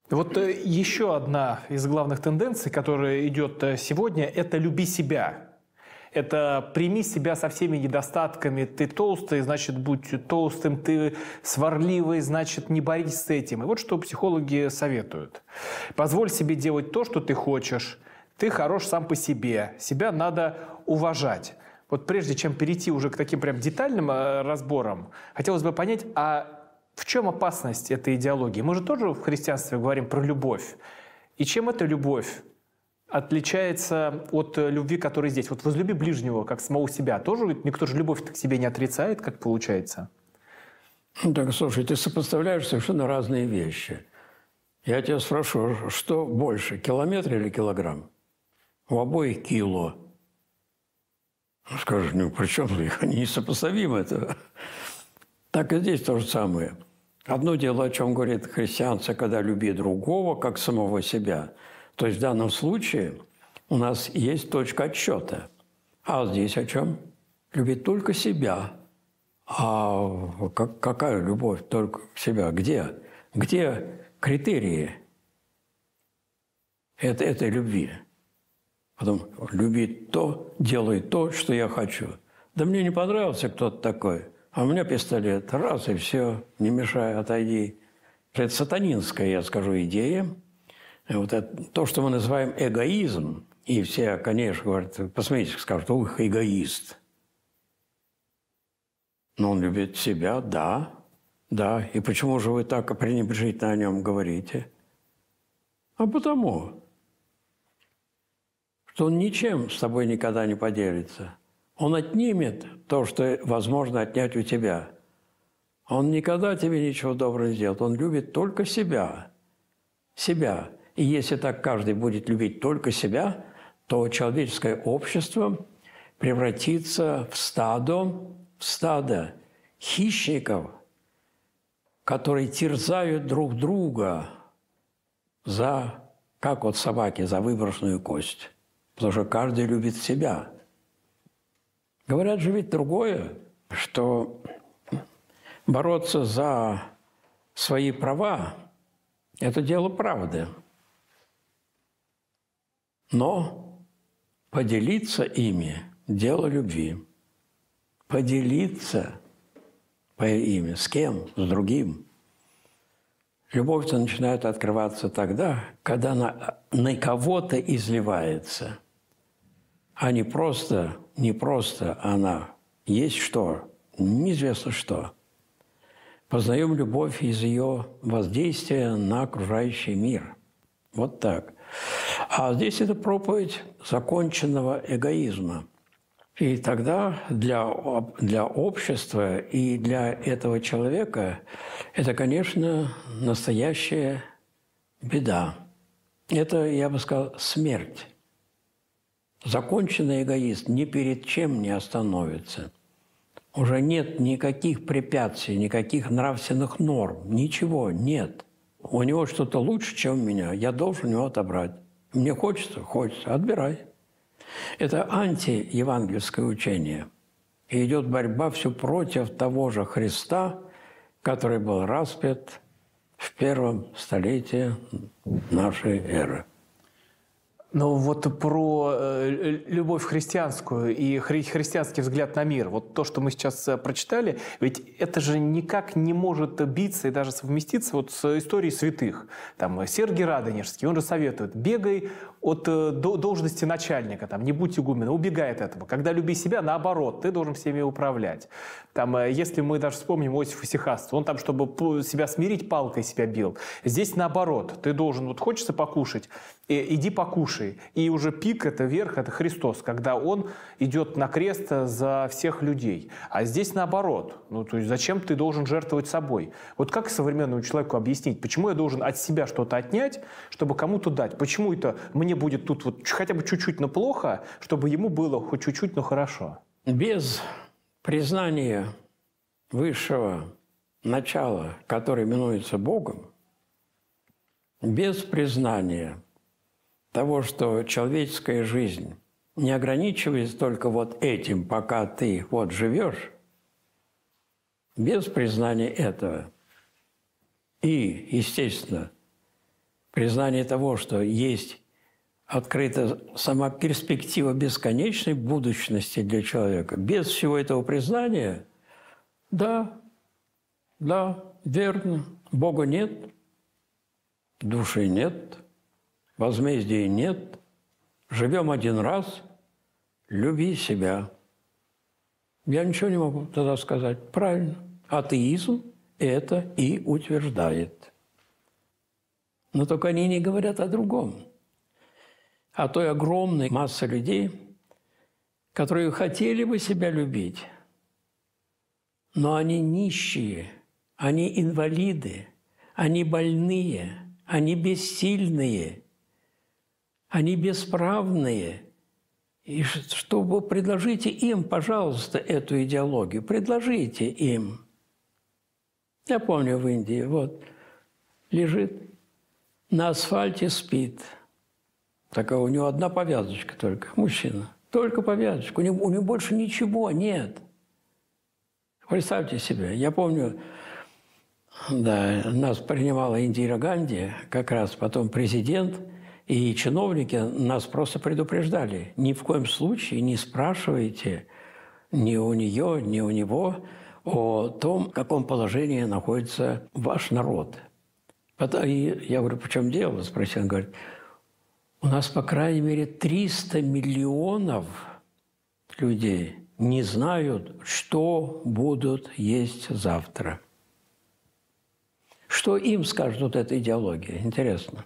Вот еще одна из главных тенденций, которая идет сегодня, это «люби себя». Это прими себя со всеми недостатками. Ты толстый, значит, будь толстым. Ты сварливый, значит, не борись с этим. И вот что психологи советуют. Позволь себе делать то, что ты хочешь. Ты хорош сам по себе. Себя надо уважать. Вот прежде чем перейти уже к таким прям детальным разборам, хотелось бы понять, а в чем опасность этой идеологии? Мы же тоже в христианстве говорим про любовь. И чем эта любовь отличается от любви, которая здесь? Вот возлюби ближнего, как самого себя. Тоже ведь никто же любовь-то к себе не отрицает, как получается? Ну, так, слушай, ты сопоставляешь совершенно разные вещи. Я тебя спрошу, что больше, километр или килограмм? У обоих кило. Скажешь, ну при чем они несопоставимы это? Так и здесь то же самое. Одно дело, о чем говорит христианство, когда люби другого, как самого себя. То есть в данном случае у нас есть точка отсчета. А здесь о чем? Любить только себя. А какая любовь только себя? Где? Где критерии этой любви? Потом любить то, делай то, что я хочу. Да мне не понравился кто-то такой. А у меня пистолет. Раз, и все. Не мешай, отойди. Это сатанинская, я скажу, идея. Вот это, то, что мы называем эгоизм, и все, конечно, говорят, посмотрите, скажут, ух, эгоист. Но он любит себя, да, да. И почему же вы так пренебрежительно о нем говорите? А потому, что он ничем с тобой никогда не поделится. Он отнимет то, что возможно отнять у тебя. Он никогда тебе ничего доброго не сделает. Он любит только себя. Себя. И если так каждый будет любить только себя, то человеческое общество превратится в стадо хищников, которые терзают друг друга как вот собаки, за выброшенную кость. Потому что каждый любит себя. Говорят же ведь другое, что бороться за свои права – это дело правды. Но поделиться ими – дело любви. Поделиться ими с кем? С другим. Любовь-то начинает открываться тогда, когда она на кого-то изливается, а не просто она есть что, неизвестно что. Познаем любовь из ее воздействия на окружающий мир. Вот так. А здесь это проповедь законченного эгоизма. И тогда для общества и для этого человека это, конечно, настоящая беда. Это, я бы сказал, смерть. Законченный эгоист ни перед чем не остановится. Уже нет никаких препятствий, никаких нравственных норм, ничего нет. У него что-то лучше, чем у меня, я должен у него отобрать. Мне хочется, отбирай. Это антиевангельское учение. И идет борьба все против того же Христа, который был распят в первом столетии нашей эры. Ну вот про любовь христианскую и христианский взгляд на мир, вот то, что мы сейчас прочитали, ведь это же никак не может биться и даже совместиться вот с историей святых. Там Сергий Радонежский, он же советует, бегай от должности начальника, там, не будь игуменом, убегай от этого. Когда люби себя, наоборот, ты должен всеми управлять. Там, если мы даже вспомним Иосифа Сихасту, он там, чтобы себя смирить, палкой себя бил. Здесь наоборот, ты должен, вот хочется покушать, иди покушай. И уже пик, это верх, это Христос, когда Он идет на крест за всех людей. А здесь наоборот. Ну, то есть зачем ты должен жертвовать собой? Вот как современному человеку объяснить, почему я должен от себя что-то отнять, чтобы кому-то дать? Почему это мне будет тут вот хотя бы чуть-чуть, но плохо, чтобы ему было хоть чуть-чуть, но хорошо? Без признания высшего начала, которое именуется Богом, без признания того, что человеческая жизнь не ограничивается только вот этим, пока ты вот живешь, без признания этого и, естественно, признание того, что есть открыта сама перспектива бесконечной будущности для человека. Без всего этого признания, да, верно, Бога нет, души нет, возмездия нет, живем один раз, люби себя. Я ничего не могу тогда сказать. Правильно. Атеизм это и утверждает. Но только они не говорят о другом. О той огромной массе людей, которые хотели бы себя любить, но они нищие, они инвалиды, они больные, они бессильные, они бесправные. И чтобы предложите им, пожалуйста, эту идеологию, предложите им. Я помню в Индии, вот, лежит, на асфальте спит. Такая у него одна повязочка только, мужчина. Только повязочка, у него больше ничего нет. Представьте себе, я помню, да, нас принимала Индира Ганди, как раз потом президент, и чиновники нас просто предупреждали. Ни в коем случае не спрашивайте ни у нее, ни у него о том, в каком положении находится ваш народ. И я говорю, в чем дело? Спросил, он говорит, у нас, по крайней мере, 300 миллионов людей не знают, что будут есть завтра. Что им скажет вот эта идеология? Интересно.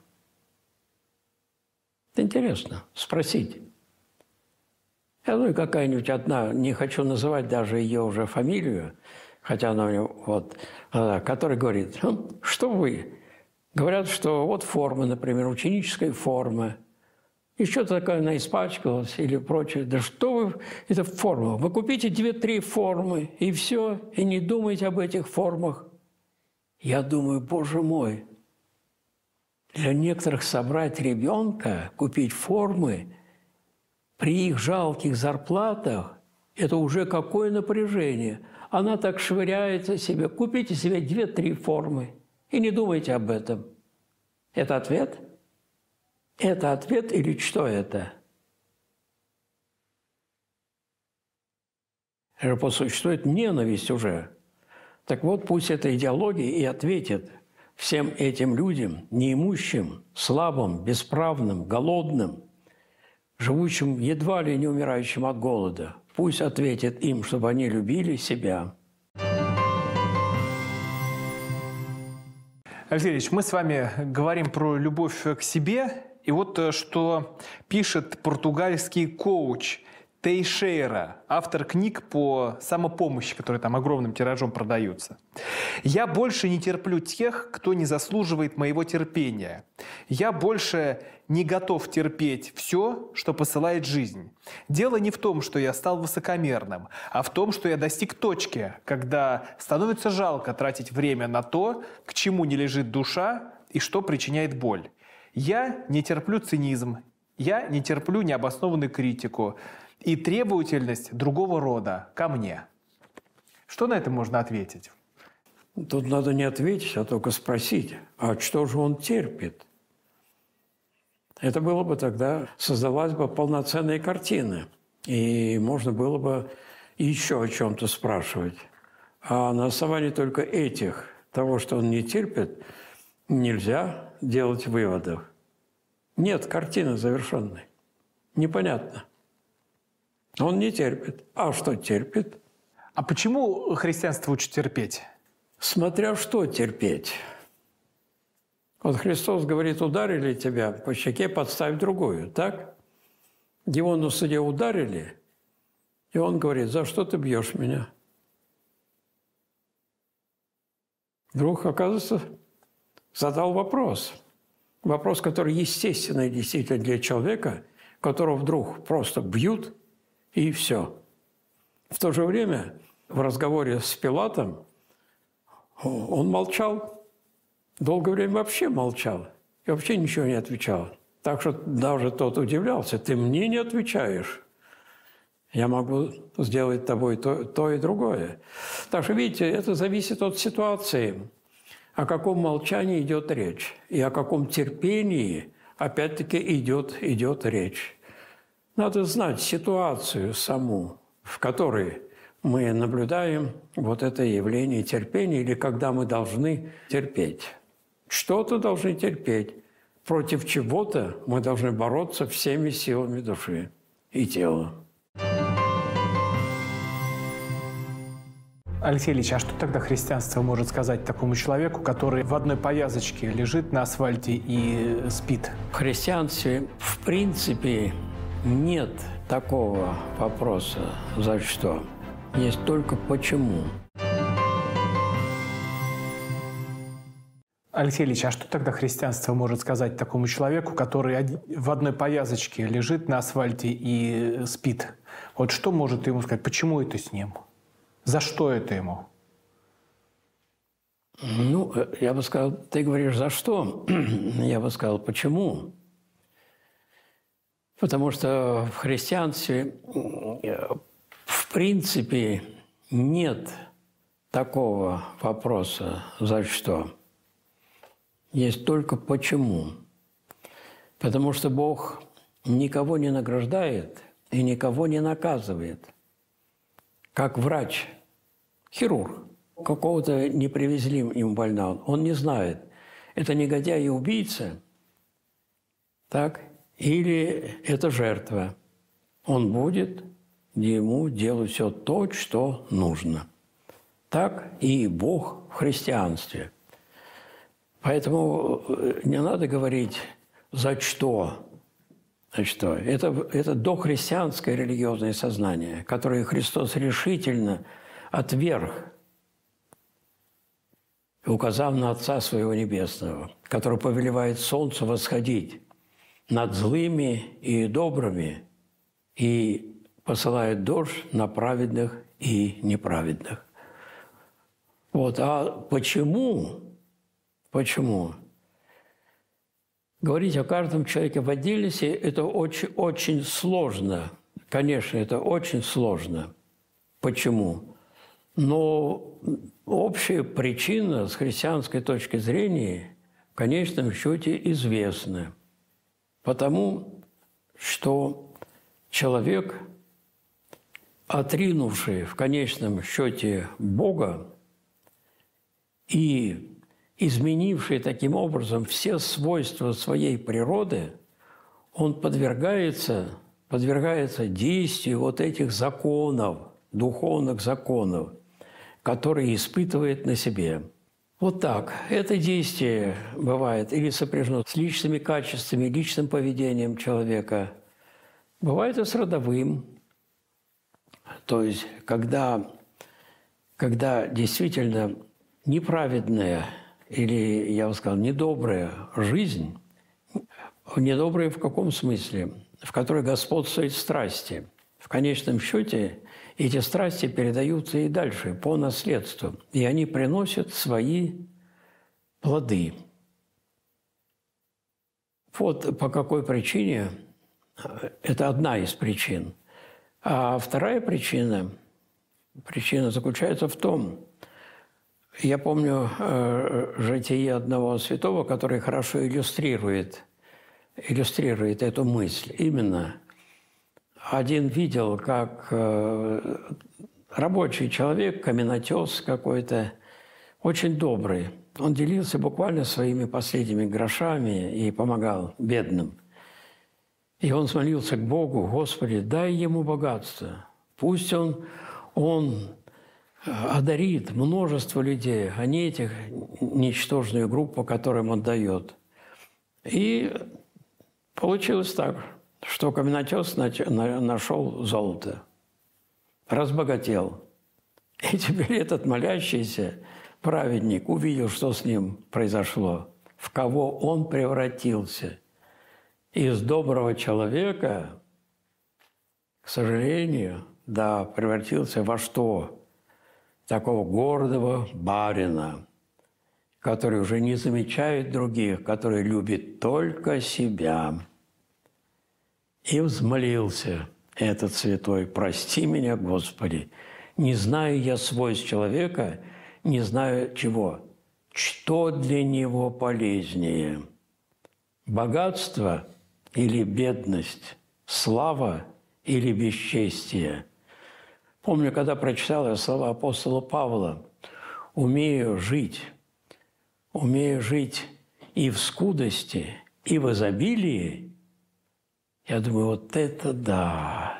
Это интересно спросить. Я думаю, какая-нибудь одна, не хочу называть даже ее уже фамилию, хотя она у него, вот, которая говорит, что вы? Говорят, что вот форма, например, ученическая форма, и что-то такое она испачкалась или прочее. Да что вы, это форма. Вы купите 2-3 формы, и все, и не думайте об этих формах. Я думаю, боже мой, для некоторых собрать ребенка, купить формы при их жалких зарплатах, это уже какое напряжение. Она так швыряется себе. Купите себе 2-3 формы и не думайте об этом. Это ответ? Это ответ или что это? Существует ненависть уже. Так вот, пусть эта идеология и ответит всем этим людям, неимущим, слабым, бесправным, голодным, живущим едва ли не умирающим от голода. Пусть ответит им, чтобы они любили себя. Алексей Ильич, мы с вами говорим про любовь к себе. И вот что пишет португальский коуч Тейшейра, автор книг по самопомощи, которые там огромным тиражом продаются. «Я больше не терплю тех, кто не заслуживает моего терпения. Я больше не готов терпеть все, что посылает жизнь. Дело не в том, что я стал высокомерным, а в том, что я достиг точки, когда становится жалко тратить время на то, к чему не лежит душа и что причиняет боль. Я не терплю цинизм, я не терплю необоснованную критику и требовательность другого рода ко мне». Что на это можно ответить? Тут надо не ответить, а только спросить, а что же он терпит? Это было бы тогда, создавалась бы полноценная картина, и можно было бы еще о чем-то спрашивать. А на основании только этих, того, что он не терпит, нельзя делать выводов. Нет картины завершенной. Непонятно. Он не терпит. А что терпит? А почему христианство учит терпеть? Смотря что терпеть. Вот Христос говорит, ударили тебя по щеке, подставь другую, так? Его на суде ударили, и он говорит, за что ты бьешь меня? Вдруг, оказывается, задал вопрос. Вопрос, который естественный действительно для человека, которого вдруг просто бьют, и все. В то же время в разговоре с Пилатом он молчал. Долгое время вообще молчал. И вообще ничего не отвечал. Так что даже тот удивлялся. Ты мне не отвечаешь. Я могу сделать тобой то и другое. Так что, видите, это зависит от ситуации. о каком молчании идет речь и о каком терпении, опять-таки, идет речь. Надо знать ситуацию саму, в которой мы наблюдаем вот это явление терпения, или когда мы должны терпеть. Что-то должны терпеть. Против чего-то мы должны бороться всеми силами души и тела. Алексей Ильич, а что тогда христианство может сказать такому человеку, который в одной повязочке лежит на асфальте и спит? В христианстве, в принципе, нет такого вопроса «за что?». Есть только «почему?». Алексей Ильич, а что тогда христианство может сказать такому человеку, который в одной повязочке лежит на асфальте и спит? Вот что может ему сказать? Почему это с ним? За что это ему? Ну, я бы сказал, ты говоришь, за что? Я бы сказал, почему? Потому что в христианстве, в принципе, нет такого вопроса «за что?». Есть только «почему?». Потому что Бог никого не награждает и никого не наказывает. Как врач, хирург, какого-то не привезли ему больного, он не знает, это негодяй и убийца, так, или это жертва. Он будет ему делать все то, что нужно. Так и Бог в христианстве. Поэтому не надо говорить «за что?». Это дохристианское религиозное сознание, которое Христос решительно отверг, указав на Отца Своего Небесного, который повелевает солнцу восходить над злыми и добрыми и посылает дождь на праведных и неправедных. Вот. А почему? Почему? Говорить о каждом человеке в отдельности – это очень, очень сложно. Конечно, это очень сложно. Почему? Но общая причина с христианской точки зрения в конечном счете известна. Потому что человек, отринувший в конечном счете Бога и изменивший таким образом все свойства своей природы, он подвергается действию вот этих законов, духовных законов, которые испытывает на себе. Вот так. Это действие бывает или сопряжено с личными качествами, личным поведением человека. Бывает и с родовым. То есть, когда действительно неправедная или, я бы сказал, недобрая жизнь, недобрая в каком смысле? В которой господствуют страсти. В конечном счете эти страсти передаются и дальше, по наследству, и они приносят свои плоды. Вот по какой причине, это одна из причин. А вторая причина заключается в том, я помню житие одного святого, который хорошо иллюстрирует эту мысль. Именно один видел, как рабочий человек, каменотес какой-то, очень добрый. Он делился буквально своими последними грошами и помогал бедным. И он молился к Богу: «Господи, дай ему богатство. Пусть он одарит множество людей, а не этих ничтожную группу, которым он дает». И получилось так, что каменотес нашел золото, разбогател. И теперь этот молящийся праведник увидел, что с ним произошло, в кого он превратился. Из доброго человека, к сожалению, да, превратился во что? Такого гордого барина, который уже не замечает других, который любит только себя. И взмолился этот святой: «Прости меня, Господи, не знаю я свойств человека, не знаю чего, что для него полезнее? Богатство или бедность? Слава или бесчестие? Помню, когда прочитал я слова апостола Павла: «Умею жить и в скудости, и в изобилии». Я думаю, вот это да!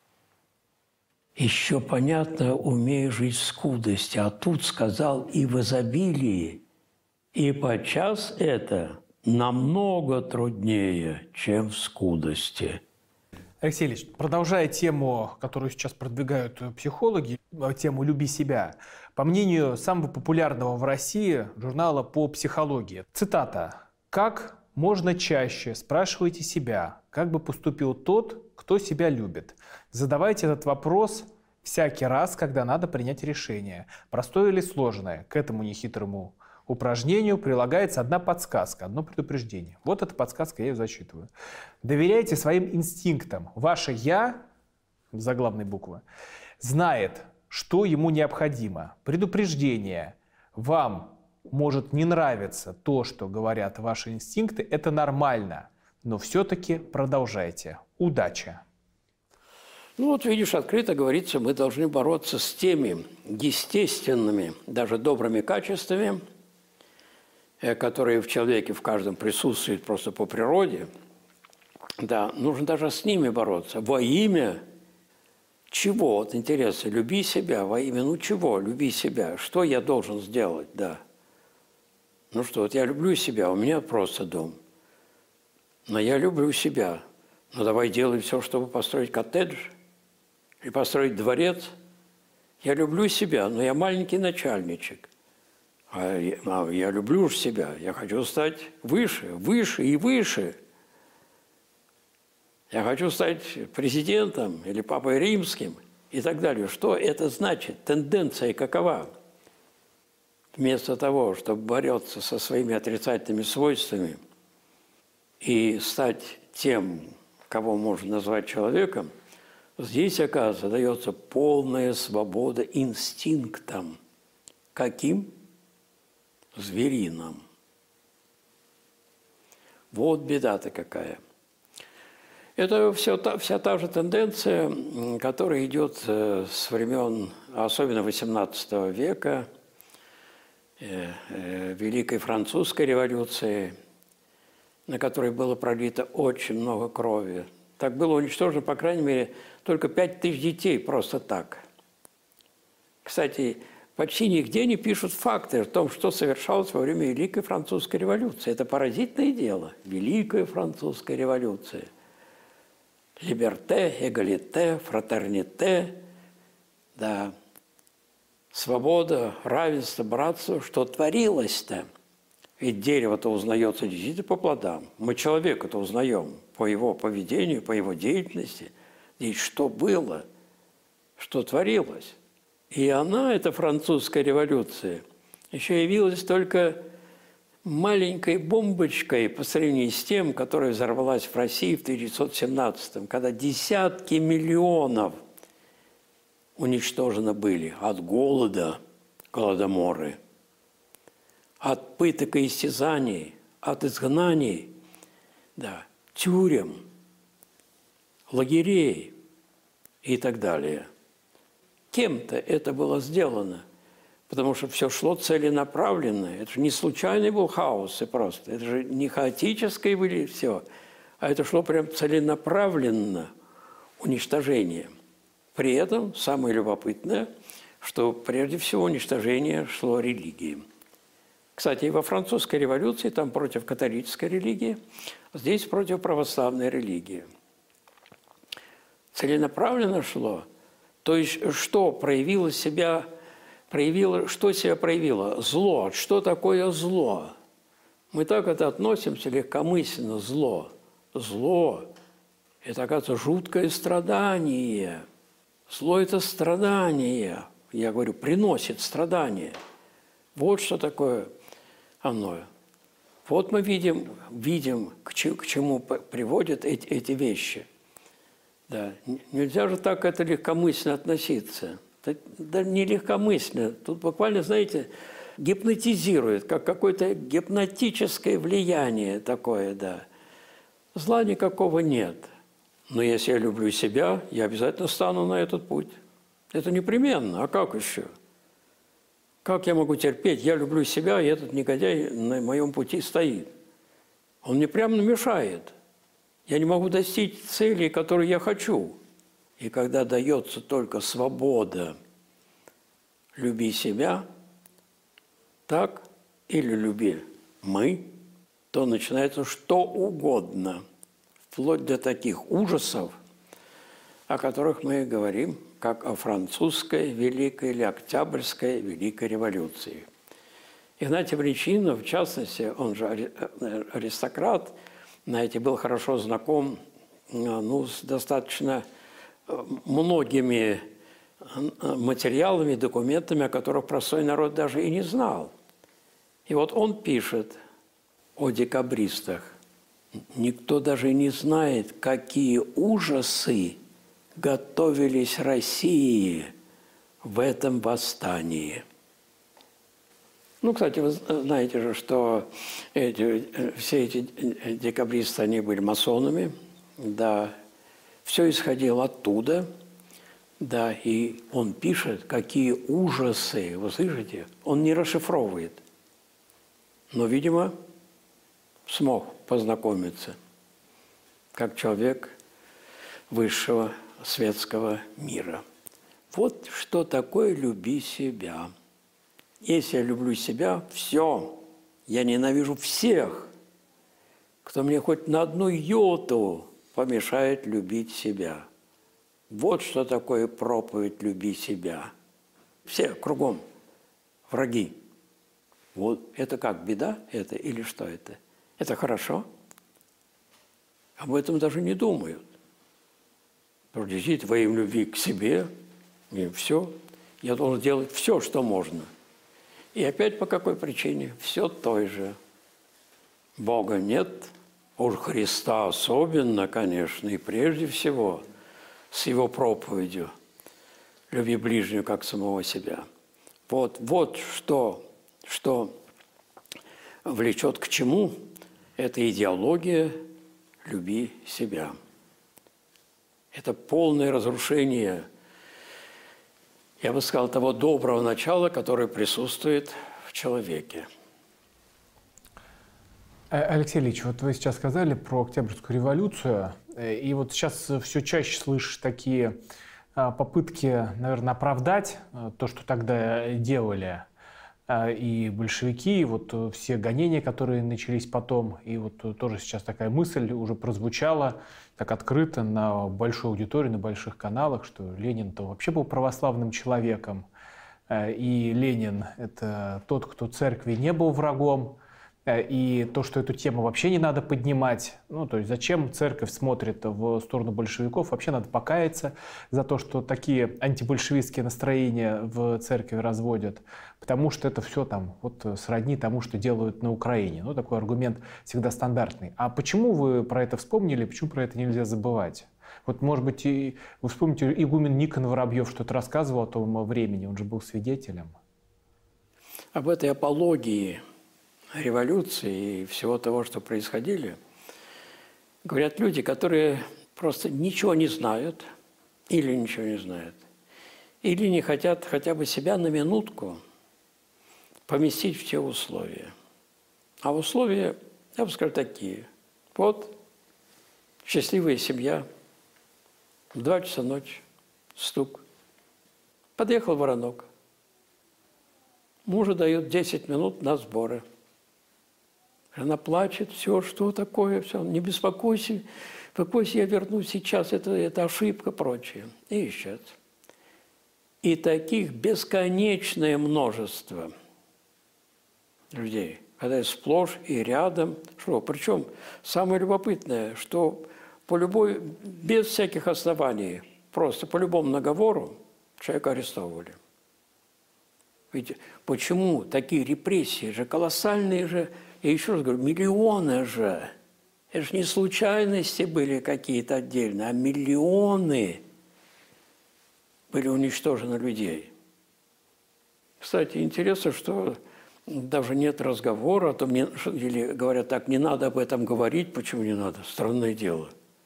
Еще понятно, умею жить в скудости, а тут сказал и в изобилии. И подчас это намного труднее, чем в скудости. Алексей Ильич, продолжая тему, которую сейчас продвигают психологи, тему «Люби себя», по мнению самого популярного в России журнала по психологии, цитата: «Как можно чаще спрашивайте себя, как бы поступил тот, кто себя любит. Задавайте этот вопрос всякий раз, когда надо принять решение. Простое или сложное, к этому нехитрому упражнению прилагается одна подсказка, одно предупреждение». Вот эта подсказка, я ее зачитываю. Доверяйте своим инстинктам. Ваше «я», заглавной буквы, знает, что ему необходимо. Предупреждение. Вам может не нравиться то, что говорят ваши инстинкты. Это нормально. Но все-таки продолжайте. Удачи! Ну вот видишь, открыто говорится, мы должны бороться с теми естественными, даже добрыми качествами, которые в человеке, в каждом присутствуют просто по природе. Да, нужно даже с ними бороться. Во имя чего? Вот интересно, люби себя. Во имя, ну чего? Люби себя. Что я должен сделать? Да. Ну что, вот я люблю себя, у меня просто дом. Но я люблю себя. Ну давай делай все, чтобы построить коттедж или построить дворец. Я люблю себя, но я маленький начальничек. А я люблю же себя. Я хочу стать выше, выше и выше. Я хочу стать президентом или папой римским и так далее. Что это значит? Тенденция какова? Вместо того, чтобы бороться со своими отрицательными свойствами и стать тем, кого можно назвать человеком, здесь, оказывается, дается полная свобода инстинктам. Каким? Звериным. Вот беда-то какая. Это вся та же тенденция, которая идет с времен, особенно XVIII века, Великой Французской революции, на которой было пролито очень много крови. Так было уничтожено, по крайней мере, только 5000 детей просто так. Кстати, почти нигде не пишут факты о том, что совершалось во время Великой Французской революции. Это поразительное дело. Великая Французская революция. Либерте, эгалите, фратерните, да, свобода, равенство, братство, что творилось-то? Ведь дерево-то узнается действительно по плодам. Мы человека-то узнаем по его поведению, по его деятельности. И что было, что творилось. И она, эта французская революция, еще явилась только маленькой бомбочкой по сравнению с тем, которая взорвалась в России в 1917-м, когда десятки миллионов уничтожены были от голода, голодоморы, от пыток и истязаний, от изгнаний, да, тюрем, лагерей и так далее. Кем-то это было сделано, потому что все шло целенаправленно. Это же не случайный был хаос и просто. Это же не хаотическое были все, а это шло прям целенаправленно уничтожение. При этом самое любопытное, что прежде всего уничтожение шло религии. Кстати, и во французской революции там против католической религии, здесь против православной религии. Целенаправленно шло. То есть что проявило себя, что себя проявило? Зло. Что такое зло? Мы так это относимся легкомысленно. Зло. Зло – это, оказывается, жуткое страдание. Зло – это страдание. Я говорю, приносит страдания. Вот что такое оно. Вот мы видим, к чему приводят эти вещи. Да. Нельзя же так это легкомысленно относиться. Да не легкомысленно. Тут буквально, знаете, гипнотизирует, как какое-то гипнотическое влияние такое, да. Зла никакого нет. Но если я люблю себя, я обязательно стану на этот путь. Это непременно. А как еще? Как я могу терпеть? Я люблю себя, и этот негодяй на моем пути стоит. Он мне прямо мешает. Я не могу достичь цели, которую я хочу. И когда дается только свобода, люби себя, так или люби мы, то начинается что угодно, вплоть до таких ужасов, о которых мы говорим, как о французской великой или октябрьской великой революции. Игнатий Бринчанинов, в частности, он же аристократ, знаете, был хорошо знаком с достаточно многими материалами, документами, о которых простой народ даже и не знал. И вот он пишет о декабристах. Никто даже не знает, какие ужасы готовились России в этом восстании. Кстати, вы знаете же, что все эти декабристы, они были масонами, да, все исходило оттуда, да, и он пишет, какие ужасы, вы слышите, он не расшифровывает, но, видимо, смог познакомиться как человек высшего светского мира. Вот что такое «люби себя». Если я люблю себя, все, я ненавижу всех, кто мне хоть на одну йоту помешает любить себя. Вот что такое проповедь «люби себя». Все кругом враги. Вот это как, беда это или что это? Это хорошо? Об этом даже не думают. Потому что действительно во имя любви к себе, и все. Я должен делать все, что можно. И опять по какой причине? Все той же. Бога нет, уж Христа особенно, конечно, и прежде всего с Его проповедью «Люби ближнего, как самого себя». Вот что влечет к чему? Это идеология «люби себя». Это полное разрушение, я бы сказал, того доброго начала, которое присутствует в человеке. Алексей Ильич, вот вы сейчас сказали про Октябрьскую революцию, и вот сейчас все чаще слышишь такие попытки, наверное, оправдать то, что тогда делали и большевики, и вот все гонения, которые начались потом, и вот тоже сейчас такая мысль уже прозвучала так открыто на большой аудитории, на больших каналах, что Ленин-то вообще был православным человеком, и Ленин – это тот, кто церкви не был врагом, и то, что эту тему вообще не надо поднимать, то есть зачем церковь смотрит в сторону большевиков, вообще надо покаяться за то, что такие антибольшевистские настроения в церкви разводят, потому что это все там вот сродни тому, что делают на Украине. Такой аргумент всегда стандартный. А почему вы про это вспомнили, почему про это нельзя забывать? Вот, может быть, вы вспомните, игумен Никон Воробьев что-то рассказывал о том времени, он же был свидетелем. Об этой апологии революции и всего того, что происходили, говорят люди, которые просто ничего не знают или ничего не знают, или не хотят хотя бы себя на минутку поместить в те условия. А условия, я бы сказал, такие. Вот счастливая семья, в 2 часа ночи, стук. Подъехал воронок. Мужу дают 10 минут на сборы. Она плачет, все, что такое, все, не беспокойся, я вернусь сейчас, это ошибка, прочее. И исчез. И таких бесконечное множество людей, когда сплошь и рядом. Причем самое любопытное, что без всяких оснований, просто по любому наговору человека арестовывали. Ведь почему такие репрессии же, колоссальные же, я еще раз говорю, миллионы же. Это же не случайности были какие-то отдельные, а миллионы были уничтожены людей. Кстати, интересно, что даже нет разговора, то мне, или говорят так, не надо об этом говорить. Почему не надо? Странное дело.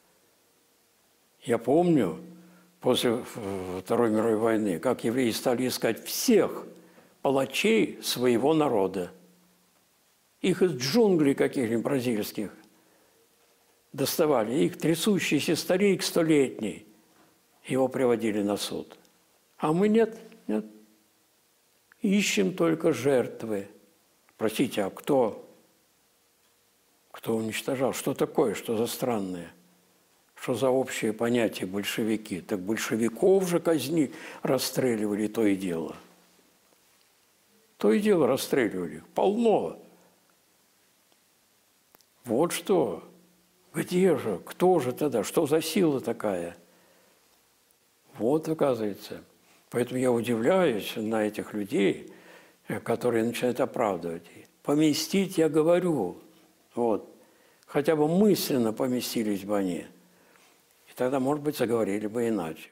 Я помню, после Второй мировой войны, как евреи стали искать всех палачей своего народа. Их из джунглей каких-нибудь бразильских доставали, их трясущийся старик столетний, его приводили на суд. А мы нет. Ищем только жертвы. Простите, а кто уничтожал? Что такое? Что за странное? Что за общее понятие большевики? Так большевиков же расстреливали, то и дело. То и дело расстреливали. Полно. Вот что. Где же? Кто же тогда? Что за сила такая? Вот, оказывается. Поэтому я удивляюсь на этих людей, которые начинают оправдывать. Поместить, я говорю, вот, хотя бы мысленно поместились бы они. И тогда, может быть, заговорили бы иначе.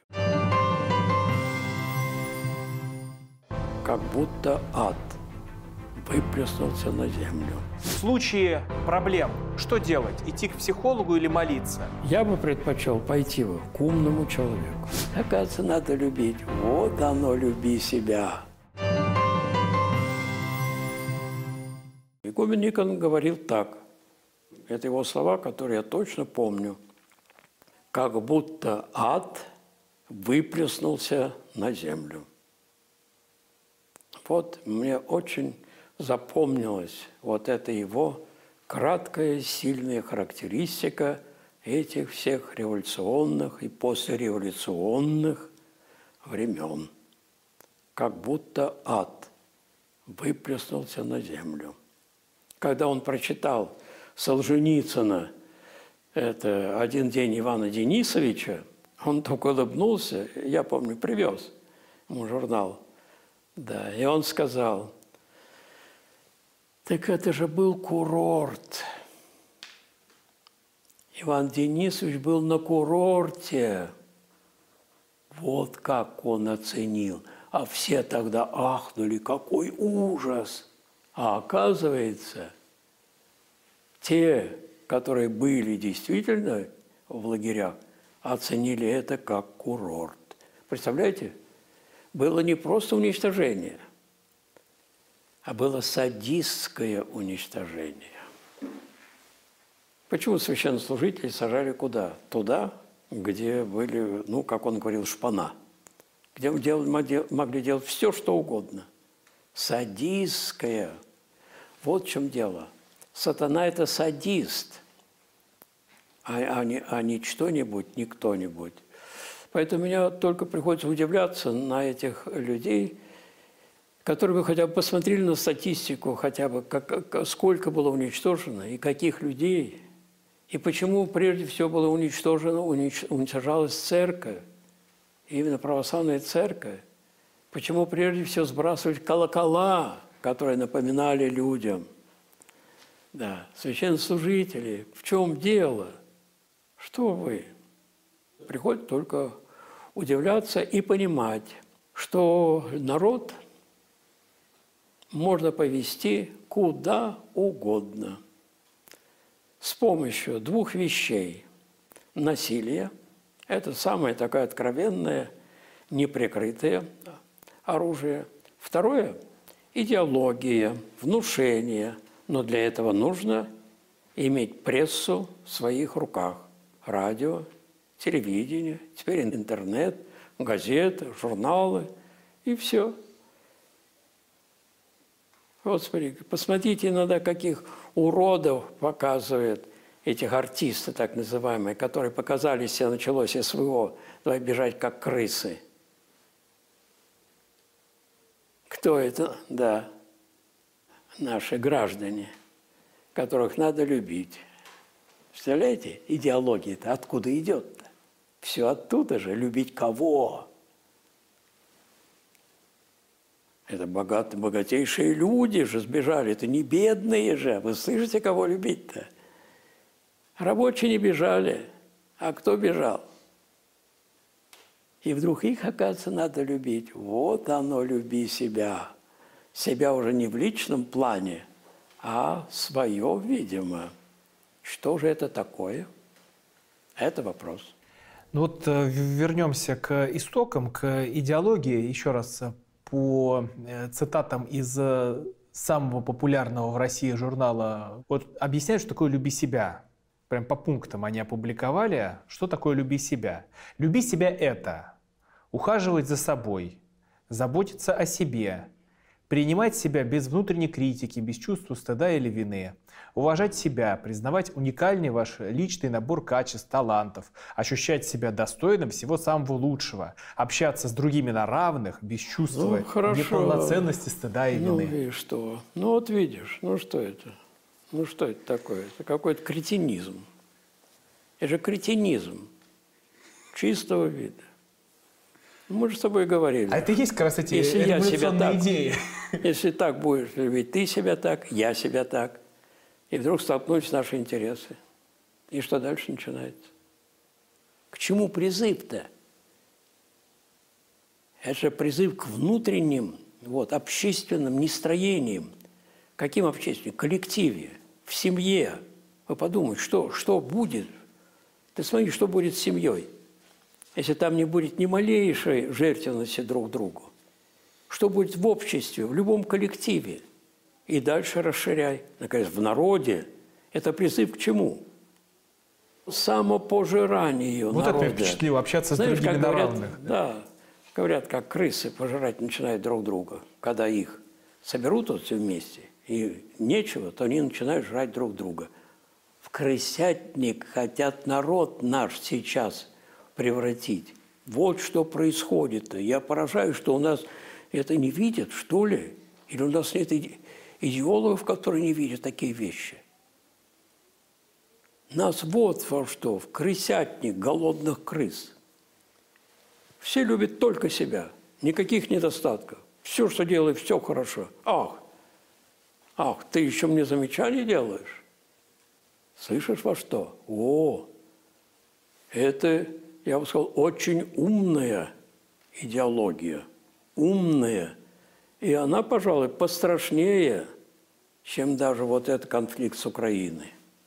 Как будто ад выплеснулся на землю. В случае проблем что делать? Идти к психологу или молиться? Я бы предпочел пойти к умному человеку. Оказывается, надо любить. Вот оно, люби себя. Игумен Никон говорил так. Это его слова, которые я точно помню. Как будто ад выплеснулся на землю. Вот мне очень запомнилась вот эта его краткая, сильная характеристика этих всех революционных и послереволюционных времен. Как будто ад выплеснулся на землю. Когда он прочитал Солженицына, это «Один день Ивана Денисовича», он только улыбнулся, я помню, привез ему журнал. Да, и он сказал: так это же был курорт. Иван Денисович был на курорте. Вот как он оценил. А все тогда ахнули, какой ужас. А оказывается, те, которые были действительно в лагерях, оценили это как курорт. Представляете? Было не просто уничтожение, а было садистское уничтожение. Почему священнослужители сажали куда? Туда, где были, ну, как он говорил, шпана, где могли делать все, что угодно. Садистское. Вот в чем дело. Сатана – это садист, а не что-нибудь, не кто-нибудь. Поэтому мне только приходится удивляться на этих людей, которые бы хотя бы посмотрели на статистику, хотя бы сколько было уничтожено и каких людей, и почему прежде всего было уничтожалась церковь, именно православная церковь, почему прежде всего сбрасывали колокола, которые напоминали людям. Да, священнослужители, в чем дело? Что вы? Приходится только удивляться и понимать, что народ можно повести куда угодно с помощью двух вещей. Насилие – это самое такое откровенное, неприкрытое оружие. Второе – идеология, внушение. Но для этого нужно иметь прессу в своих руках. Радио, телевидение, теперь интернет, газеты, журналы и все. Господи, посмотрите иногда, каких уродов показывают этих артисты, так называемые, которые показали себя, началось СВО, давай бежать как крысы. Кто это? Да, наши граждане, которых надо любить. Представляете, идеология-то откуда идет-то? Все оттуда же. Любить кого? Это богатейшие люди же сбежали, это не бедные же. Вы слышите, кого любить-то? Рабочие не бежали, а кто бежал? И вдруг их, оказывается, надо любить. Вот оно, люби себя. себя уже не в личном плане, а свое, видимо. Что же это такое? Это вопрос. Ну вот вернемся к истокам, к идеологии. Еще раз по цитатам из самого популярного в России журнала. Вот объясняют, что такое «люби себя». Прям по пунктам они опубликовали, что такое «люби себя». «Люби себя» — это ухаживать за собой, заботиться о себе, принимать себя без внутренней критики, без чувства стыда или вины, уважать себя, признавать уникальный ваш личный набор качеств, талантов, ощущать себя достойным всего самого лучшего, общаться с другими на равных, без чувства неполноценности, стыда и вины. Ну и что? Ну вот видишь, ну что это? Ну что это такое? Это какой-то кретинизм. Это же кретинизм чистого вида. Мы же с тобой говорили. А это и есть как раз эти революционные идеи. Если так будешь любить ты себя так, я себя так, и вдруг столкнулись наши интересы. И что дальше начинается? К чему призыв-то? Это же призыв к внутренним, общественным нестроениям. Каким общественным? В коллективе, в семье. Вы подумайте, что будет? Ты смотри, что будет с семьей, если там не будет ни малейшей жертвенности друг другу. Что будет в обществе, в любом коллективе? И дальше расширяй. Наконец, в народе. Это призыв к чему? Самопожиранию вот народа. Это меня впечатлило, общаться с другими на равных. Да, говорят, как крысы пожирать начинают друг друга. Когда их соберут вот все вместе, и нечего, то они начинают жрать друг друга. В крысятник хотят народ наш сейчас превратить. Вот что происходит. Я поражаюсь, что у нас это не видят, что ли? Или у нас нет идеологов, которые не видят такие вещи? Нас вот во что, в крысятник голодных крыс. Все любят только себя, никаких недостатков. Все, что делаю, все хорошо. Ах, ты еще мне замечания делаешь? Слышишь, во что? Это, я бы сказал, очень умная идеология. Умная. И она, пожалуй, пострашнее, чем даже вот этот конфликт с Украиной.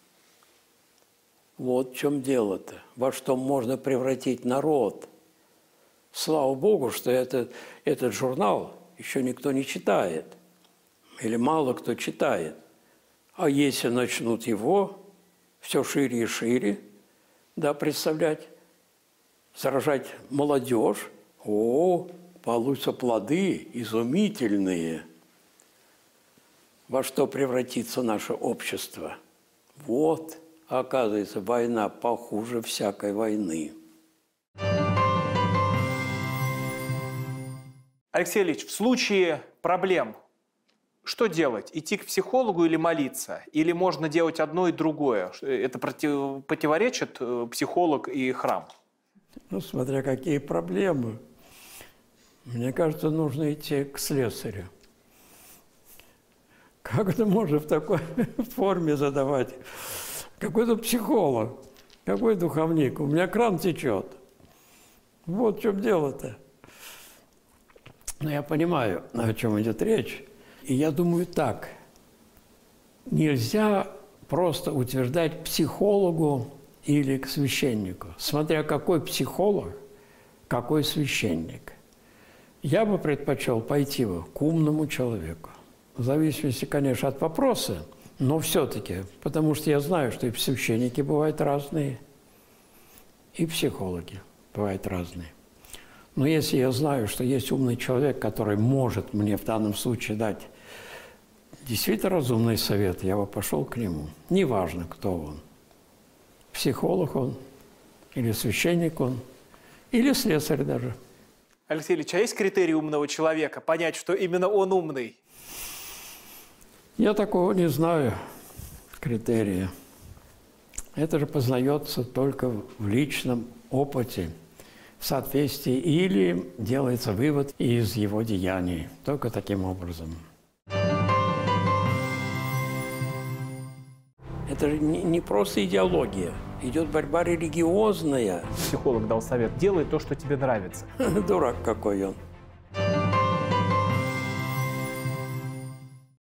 Вот в чем дело-то. Во что можно превратить народ. Слава Богу, что этот журнал еще никто не читает. Или мало кто читает. А если начнут его все шире и шире, представлять, заражать молодежь, получатся плоды изумительные. Во что превратится наше общество? Вот, оказывается, война похуже всякой войны. Алексей Ильич, в случае проблем что делать? Идти к психологу или молиться? Или можно делать одно и другое? Это противоречит психолог и храм? Смотря какие проблемы. Мне кажется, нужно идти к слесарю. Как это можно в такой форме задавать? Какой-то психолог, какой духовник. У меня кран течет. Вот в чем дело-то. Но я понимаю, о чем идет речь. И я думаю так. Нельзя просто утверждать психологу или к священнику. Смотря какой психолог, какой священник. Я бы предпочел пойти к умному человеку. В зависимости, конечно, от вопроса, но все-таки, потому что я знаю, что и священники бывают разные, и психологи бывают разные. Но если я знаю, что есть умный человек, который может мне в данном случае дать действительно разумный совет, я бы пошел к нему. Неважно, кто он. Психолог он, или священник он, или слесарь даже. Алексей Ильич, а есть критерий умного человека? Понять, что именно он умный? Я такого не знаю, критерия. Это же познается только в личном опыте, в соответствии, или делается вывод из его деяний. Только таким образом. Это же не просто идеология. Идет борьба религиозная. Психолог дал совет. Делай то, что тебе нравится. Дурак какой он.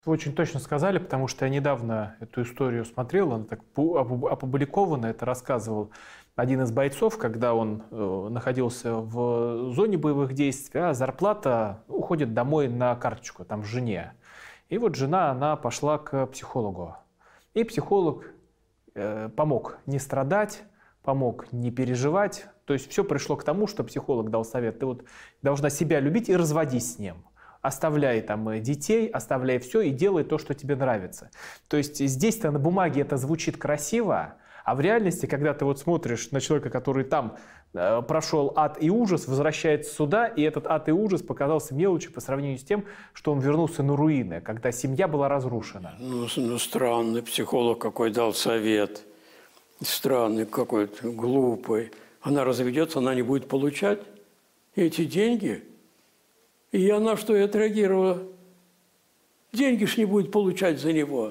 Вы очень точно сказали, потому что я недавно эту историю смотрел, она так опубликована, это рассказывал один из бойцов, когда он находился в зоне боевых действий, а зарплата уходит домой на карточку, там, жене. И вот жена, она пошла к психологу. И психолог помог не страдать, помог не переживать. То есть все пришло к тому, что психолог дал совет. Ты вот должна себя любить и разводись с ним. Оставляй там детей, оставляй все и делай то, что тебе нравится. То есть здесь-то на бумаге это звучит красиво, а в реальности, когда ты вот смотришь на человека, который там прошел ад и ужас, возвращается сюда, и этот ад и ужас показался мелочью по сравнению с тем, что он вернулся на руины, когда семья была разрушена. Ну странный психолог какой дал совет. Странный какой-то, глупый. Она разведется, она не будет получать эти деньги. И она что и отреагировала? Деньги ж не будет получать за него.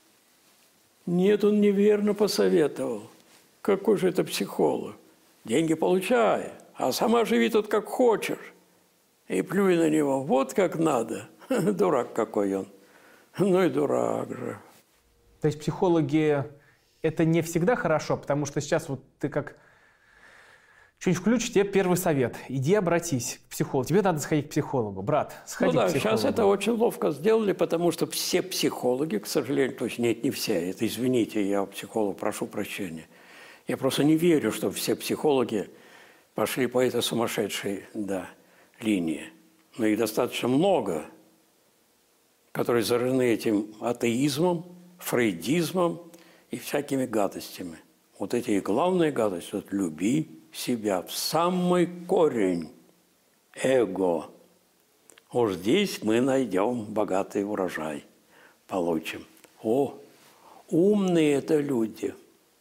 Нет, он неверно посоветовал. Какой же это психолог? Деньги получай, а сама живи тут как хочешь. И плюй на него. Вот как надо. Дурак какой он. Ну и дурак же. То есть психологи это не всегда хорошо, потому что сейчас вот ты как что-нибудь включишь, тебе первый совет. Иди обратись к психологу. Тебе надо сходить к психологу. Брат, сходи к психологу. Сейчас это очень ловко сделали, потому что все психологи, к сожалению, то есть нет, не все, это извините, я психолог, прошу прощения. Я просто не верю, что все психологи пошли по этой сумасшедшей линии. Но их достаточно много, которые заражены этим атеизмом, фрейдизмом и всякими гадостями. Вот эти и главные гадости, вот люби себя в самый корень эго. Вот здесь мы найдем богатый урожай, получим. О, умные это люди.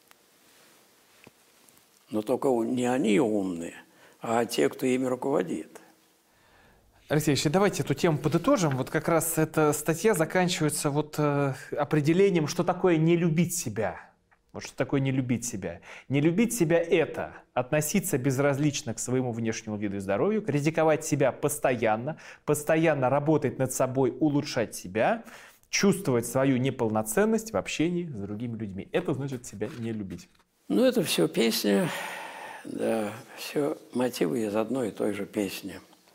Но только не они умные, а те, кто ими руководит. Алексей Ильич, давайте эту тему подытожим. Вот как раз эта статья заканчивается вот определением, что такое не любить себя. Вот что такое не любить себя. Не любить себя – это относиться безразлично к своему внешнему виду и здоровью, критиковать себя постоянно, постоянно работать над собой, улучшать себя, чувствовать свою неполноценность в общении с другими людьми. Это значит себя не любить. Ну, это все песня, да, все мотивы из одной и той же песни.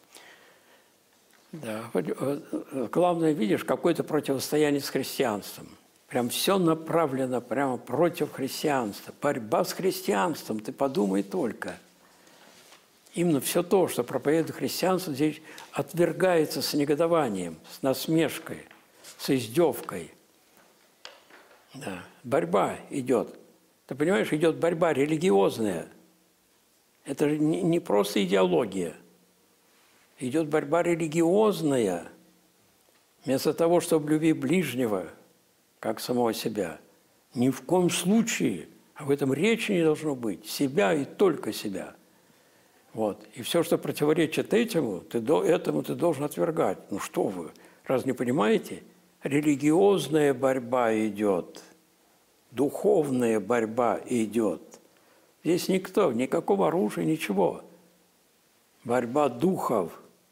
Да, главное, видишь, какое-то противостояние с христианством. Прям все направлено прямо против христианства. Борьба с христианством, ты подумай только. Именно все то, что проповедует христианство, здесь отвергается с негодованием, с насмешкой, с издевкой. Да. Борьба идет. Ты понимаешь, идет борьба религиозная. Это же не просто идеология. Идет борьба религиозная. Вместо того, чтобы любить ближнего, как самого себя. Ни в коем случае, об этом речи не должно быть. Себя и только себя. Вот. И все, что противоречит этому ты должен отвергать. Ну что вы, разве не понимаете? Религиозная борьба идет. Духовная борьба идет. Здесь никакого оружия, ничего. Борьба духов.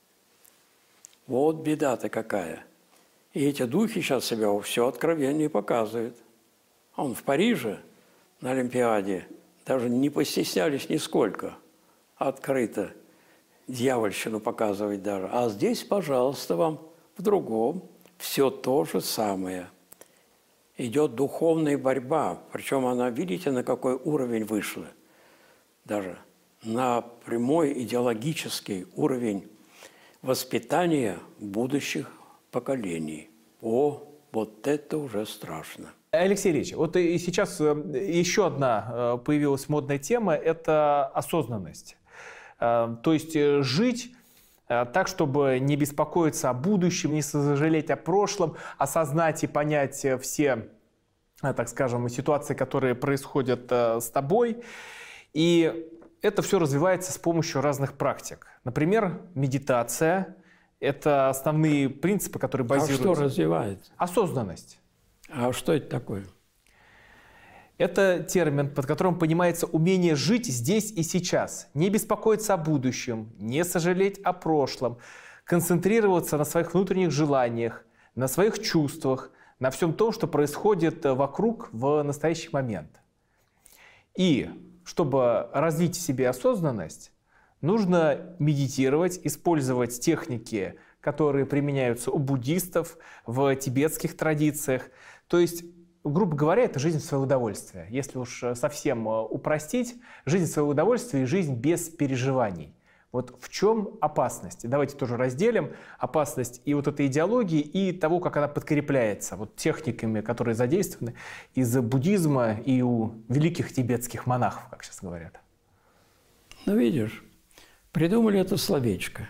Вот беда-то какая. И эти духи сейчас себя все откровеннее показывают. Он в Париже на Олимпиаде даже не постеснялись нисколько открыто дьявольщину показывать даже. А здесь, пожалуйста, вам в другом все то же самое. Идет духовная борьба. Причем она, видите, на какой уровень вышла. Даже на прямой идеологический уровень воспитания будущих поколений. О, вот это уже страшно. Алексей Ильич, вот и сейчас еще одна появилась модная тема – это осознанность. То есть жить так, чтобы не беспокоиться о будущем, не сожалеть о прошлом, осознать и понять все, так скажем, ситуации, которые происходят с тобой. И это все развивается с помощью разных практик. Например, медитация. Это основные принципы, которые базируются... А что развивается? Осознанность. А что это такое? Это термин, под которым понимается умение жить здесь и сейчас, не беспокоиться о будущем, не сожалеть о прошлом, концентрироваться на своих внутренних желаниях, на своих чувствах, на всем том, что происходит вокруг в настоящий момент. И чтобы развить в себе осознанность, нужно медитировать, использовать техники, которые применяются у буддистов, в тибетских традициях. То есть, грубо говоря, это жизнь в свое удовольствие. Если уж совсем упростить, жизнь в свое удовольствие и жизнь без переживаний. Вот в чем опасность? Давайте тоже разделим опасность и вот этой идеологии, и того, как она подкрепляется вот техниками, которые задействованы из буддизма и у великих тибетских монахов, как сейчас говорят. Ну, видишь, придумали это словечко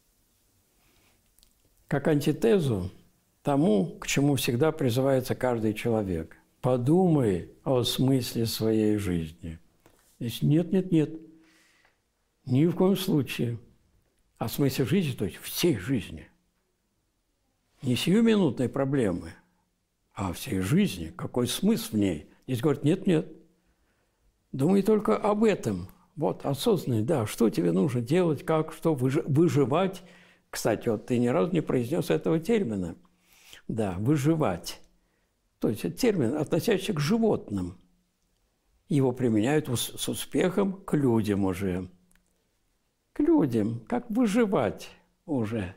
как антитезу тому, к чему всегда призывается каждый человек. Подумай о смысле своей жизни. Здесь нет, ни в коем случае. О смысле жизни, то есть всей жизни. Не сиюминутной проблемы, а всей жизни. Какой смысл в ней? Здесь говорят, нет. Думай только об этом. Вот, осознанно, да, что тебе нужно делать, как, что, выживать. Кстати, вот ты ни разу не произнес этого термина. Да, выживать. То есть это термин, относящийся к животным. Его применяют с успехом к людям уже. К людям, как выживать уже.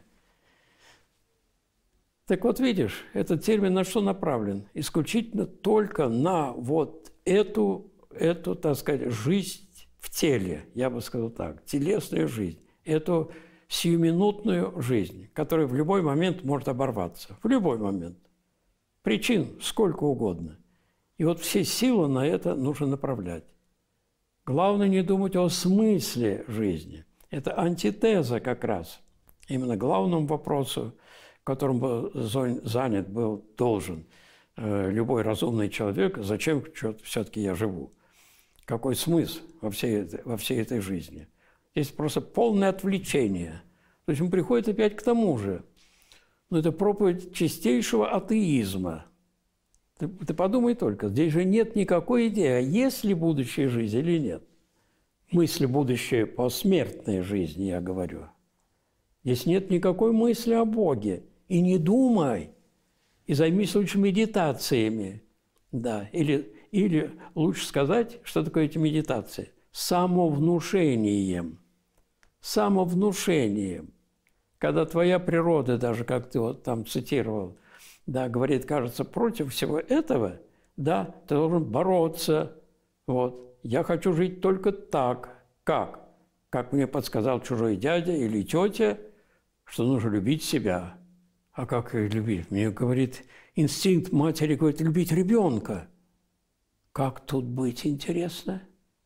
Так вот, видишь, этот термин на что направлен? Исключительно только на вот эту, так сказать, жизнь в теле, я бы сказал так, телесную жизнь, эту сиюминутную жизнь, которая в любой момент может оборваться. В любой момент. Причин сколько угодно. И вот все силы на это нужно направлять. Главное не думать о смысле жизни. Это антитеза как раз именно главному вопросу, которым бы занят был должен любой разумный человек, зачем все-таки я живу. Какой смысл во всей этой жизни? Здесь просто полное отвлечение. То есть он приходит опять к тому же. Но это проповедь чистейшего атеизма. Ты подумай только, здесь же нет никакой идеи, а есть ли будущая жизнь или нет. Мысли будущее посмертной жизни, я говорю. Здесь нет никакой мысли о Боге. И не думай, и займись лучше медитациями. Да, или лучше сказать, что такое эти медитации? Самовнушением. Самовнушением. Когда твоя природа, даже как ты вот там цитировал, да, говорит, кажется, против всего этого, да, ты должен бороться. Вот. Я хочу жить только так. Как? Как мне подсказал чужой дядя или тетя, что нужно любить себя. А как их любить? Мне говорит, инстинкт матери говорит, любить ребенка. Как тут быть, интересно?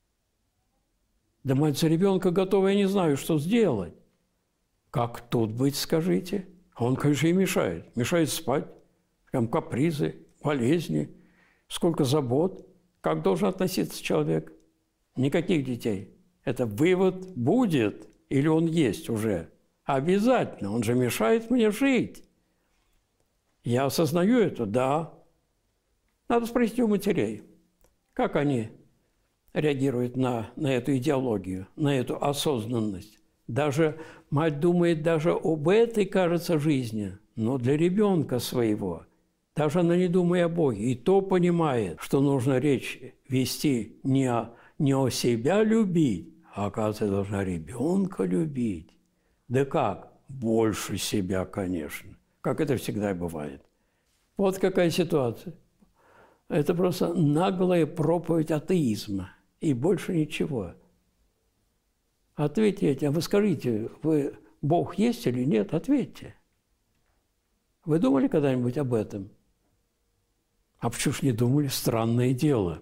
Да мать за ребенка готова, я не знаю, что сделать. Как тут быть, скажите? А он, конечно, и мешает. Мешает спать. Там капризы, болезни, сколько забот. Как должен относиться человек? Никаких детей. Это вывод будет или он есть уже? Обязательно. Он же мешает мне жить. Я осознаю это, да. Надо спросить у матерей, как они реагируют на эту идеологию, на эту осознанность. Даже мать думает даже об этой, кажется, жизни, но для ребенка своего. Даже она не думая о Боге, и то понимает, что нужно речь вести не о себя любить, а, оказывается, должна ребенка любить. Да как? Больше себя, конечно. Как это всегда и бывает. Вот какая ситуация. Это просто наглая проповедь атеизма. И больше ничего. Ответьте, а вы скажите, вы Бог есть или нет? Ответьте. Вы думали когда-нибудь об этом? А почему ж не думали? Странное дело.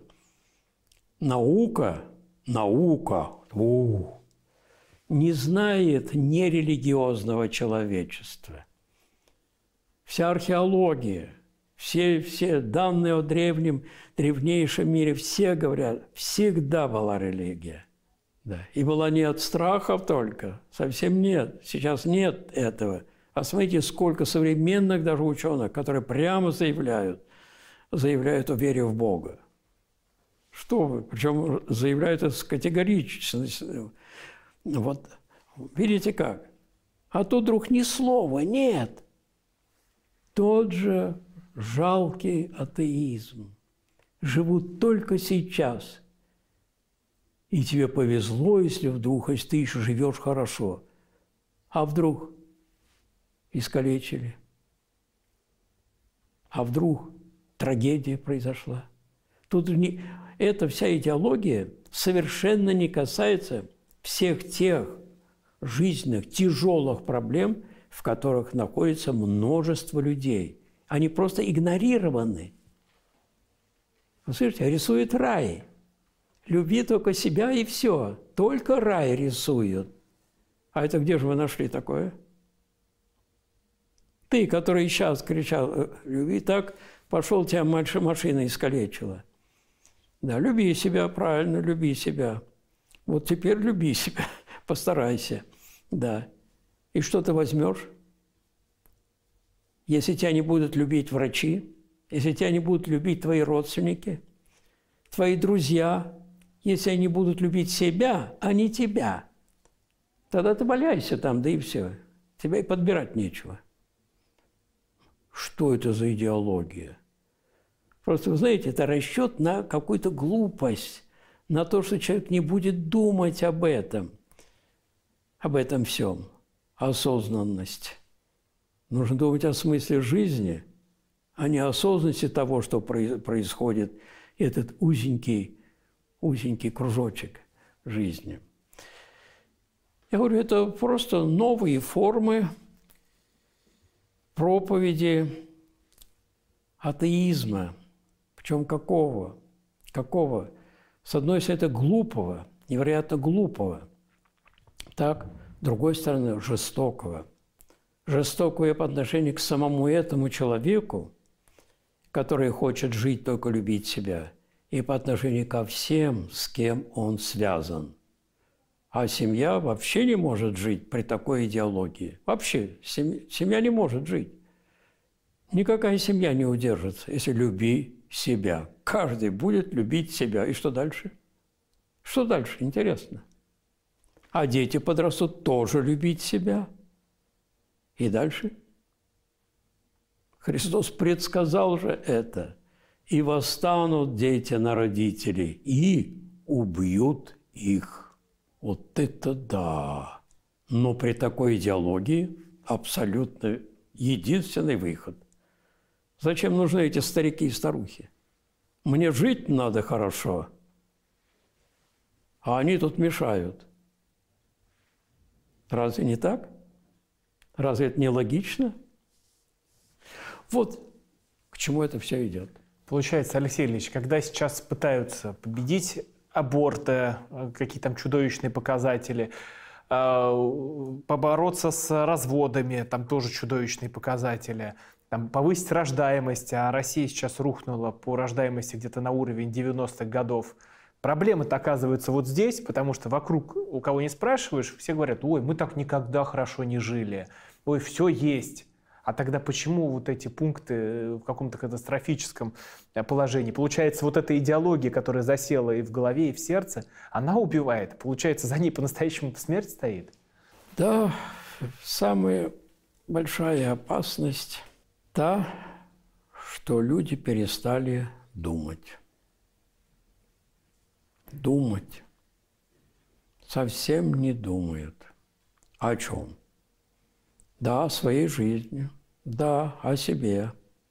Наука не знает нерелигиозного человечества. Вся археология, все данные о древнейшем мире, все говорят, всегда была религия. Да. И была не от страхов только, совсем нет. Сейчас нет этого. А смотрите, сколько современных даже ученых, которые прямо заявляют о вере в Бога. Что вы? Причем заявляют это с категоричностью. Вот, видите как? А тут вдруг ни слова нет. тот же жалкий атеизм. Живут только сейчас. И тебе повезло, если вдруг, если ты еще живешь хорошо. А вдруг искалечили? А вдруг трагедия произошла? Тут эта вся идеология совершенно не касается всех тех жизненных, тяжелых проблем, в которых находится множество людей. Они просто игнорированы. Вы слышите, рисует рай. Люби только себя и все. Только рай рисуют. А это где же вы нашли такое? Ты, который сейчас кричал, люби так, пошел, тебя машина искалечила. Да, люби себя, правильно, люби себя. Вот теперь люби себя, постарайся. Да. И что ты возьмешь? Если тебя не будут любить врачи, если тебя не будут любить твои родственники, твои друзья, если они будут любить себя, а не тебя, тогда ты валяйся там, да и все. Тебя и подбирать нечего. Что это за идеология? Просто, вы знаете, это расчет на какую-то глупость, на то, что человек не будет думать об этом всем. Осознанность. Нужно думать о смысле жизни, а не о осознанности того, что происходит, этот узенький кружочек жизни. Я говорю, это просто новые формы проповеди атеизма. Причем какого? С одной стороны, это глупого, невероятно глупого. Так, с другой стороны, жестокого. Жестокого по отношению к самому этому человеку, который хочет жить, только любить себя, и по отношению ко всем, с кем он связан. А семья вообще не может жить при такой идеологии. Вообще, семья не может жить. Никакая семья не удержится, если люби себя. Каждый будет любить себя. И что дальше? Что дальше? Интересно. А дети подрастут тоже любить себя. И дальше? Христос предсказал же это. «И восстанут дети на родителей, и убьют их». Вот это да! Но при такой идеологии абсолютно единственный выход. Зачем нужны эти старики и старухи? Мне жить надо хорошо, а они тут мешают. Разве не так? Разве это не логично? Вот к чему это все идет. Получается, Алексей Ильич, когда сейчас пытаются победить аборты, какие там чудовищные показатели, побороться с разводами, там тоже чудовищные показатели, там, повысить рождаемость, а Россия сейчас рухнула по рождаемости где-то на уровень 90-х годов. Проблемы-то оказываются вот здесь, потому что вокруг, у кого не спрашиваешь, все говорят: ой, мы так никогда хорошо не жили, ой, все есть. А тогда почему вот эти пункты в каком-то катастрофическом положении? Получается, вот эта идеология, которая засела и в голове, и в сердце, она убивает. Получается, за ней по-настоящему смерть стоит? Да, самая большая опасность та, что люди перестали думать. Думать. Совсем не думают. О чем? Да, о своей жизни. Да, о себе.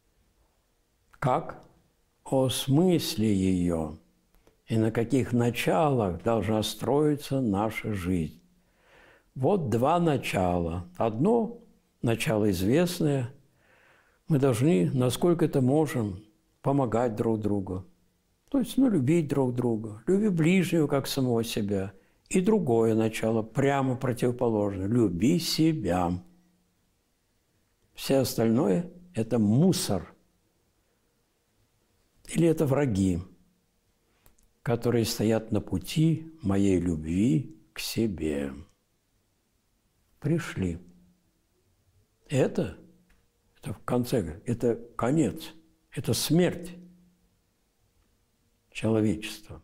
Как? О смысле ее и на каких началах должна строиться наша жизнь. Вот два начала. Одно начало известное. Мы должны, насколько это можем, помогать друг другу. То есть, любить друг друга, любить ближнего, как самого себя. И другое начало, прямо противоположное. Люби себя. Все остальное – это мусор. Или это враги, которые стоят на пути моей любви к себе. Пришли. Это в конце, это конец, это смерть человечества.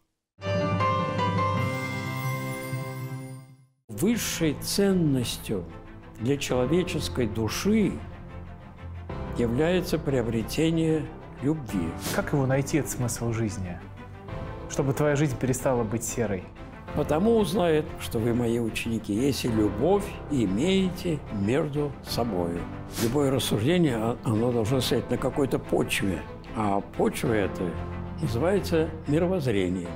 Высшей ценностью для человеческой души является приобретение любви. Как его найти, этот смысл жизни? Чтобы твоя жизнь перестала быть серой. Потому узнает, что вы мои ученики, если любовь имеете между собой. Любое рассуждение, оно должно стоять на какой-то почве. А почва эта называется мировоззрение.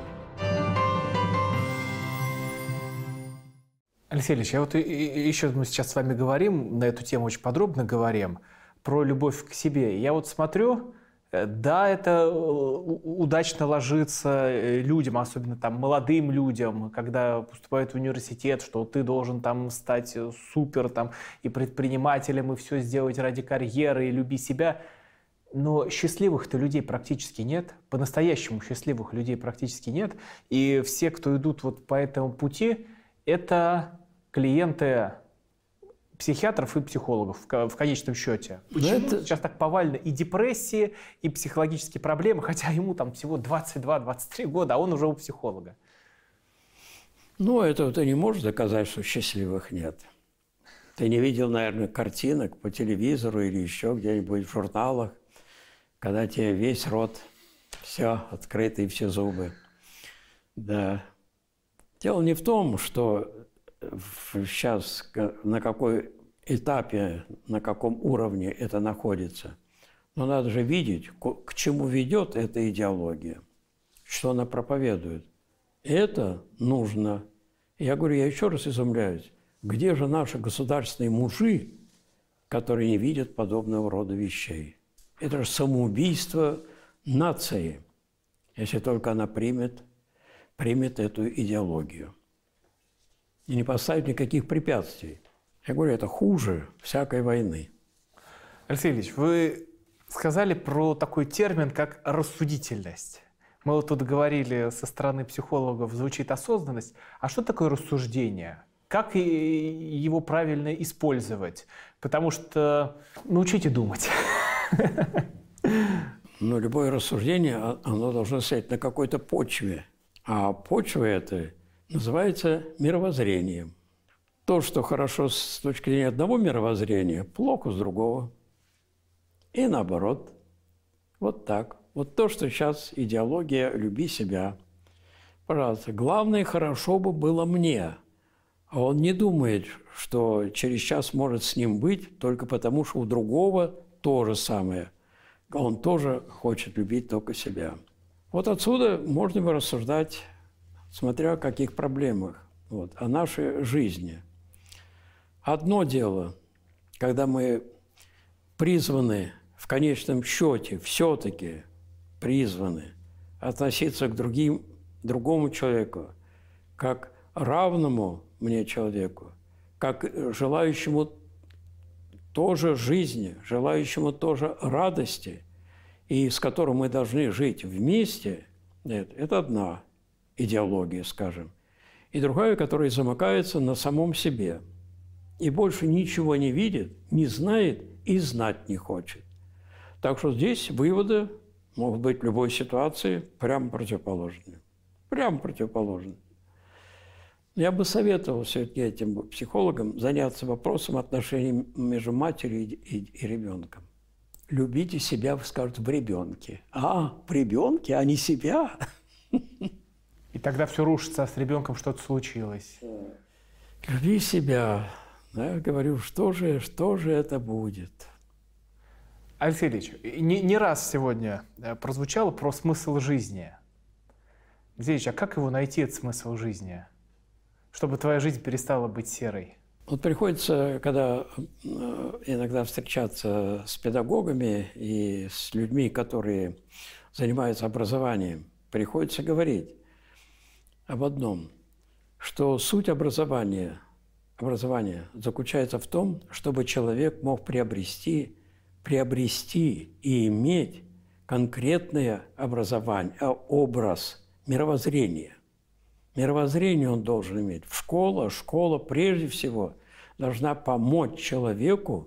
Алексей Ильич, я еще мы сейчас с вами говорим, на эту тему очень подробно говорим, про любовь к себе. Я вот смотрю, да, это удачно ложится людям, особенно там молодым людям, когда поступают в университет, что ты должен там стать супер там, и предпринимателем, и все сделать ради карьеры, и люби себя. Но счастливых-то людей практически нет, по-настоящему счастливых людей практически нет. И все, кто идут вот по этому пути, это клиенты психиатров и психологов в конечном счете. Почему сейчас так повально и депрессии, и психологические проблемы, хотя ему там всего 22-23 года, а он уже у психолога? Ну, это ты не можешь доказать, что счастливых нет. Ты не видел, наверное, картинок по телевизору или еще где-нибудь в журналах, когда тебе весь рот, все открыто и все зубы. Да. Дело не в том, что сейчас на какой этапе, на каком уровне это находится. Но надо же видеть, к чему ведет эта идеология, что она проповедует. Это нужно. Я говорю, я еще раз изумляюсь, где же наши государственные мужи, которые не видят подобного рода вещей? Это же самоубийство нации, если только она примет эту идеологию. И не поставить никаких препятствий. Я говорю, это хуже всякой войны. Алексей Ильич, вы сказали про такой термин, как рассудительность. Мы вот тут говорили, со стороны психологов звучит осознанность. А что такое рассуждение? Как его правильно использовать? Потому что научите думать. Но любое рассуждение, оно должно стоять на какой-то почве. А почва эта называется мировоззрением. То, что хорошо с точки зрения одного мировоззрения, плохо с другого. И наоборот. Вот так. Вот то, что сейчас идеология «люби себя». Пожалуйста, главное, хорошо бы было мне. А он не думает, что через час может с ним быть только потому, что у другого то же самое. Он тоже хочет любить только себя. Вот отсюда можно бы рассуждать, смотря о каких проблемах, о нашей жизни. Одно дело, когда мы призваны в конечном счете, все-таки призваны относиться к другому человеку, как равному мне человеку, как желающему тоже жизни, желающему тоже радости, и с которым мы должны жить вместе, это одна идеология, скажем. И другая, которая замыкается на самом себе. И больше ничего не видит, не знает и знать не хочет. Так что здесь выводы могут быть в любой ситуации прямо противоположные. Прямо противоположные. Я бы советовал все-таки этим психологам заняться вопросом отношений между матерью и ребенком. Любите себя, скажут, в ребенке. В ребенке, а не себя? И тогда все рушится, а с ребенком что-то случилось. Люби себя. Я говорю, что же это будет? Алексей Ильич, не раз сегодня прозвучало про смысл жизни. Алексей Ильич, а как его найти, этот смысл жизни? Чтобы твоя жизнь перестала быть серой? Вот приходится, когда иногда встречаться с педагогами и с людьми, которые занимаются образованием, приходится говорить об одном, что суть образования заключается в том, чтобы человек мог приобрести и иметь конкретное образование, образ, мировоззрение. Мировоззрение он должен иметь. Школа прежде всего должна помочь человеку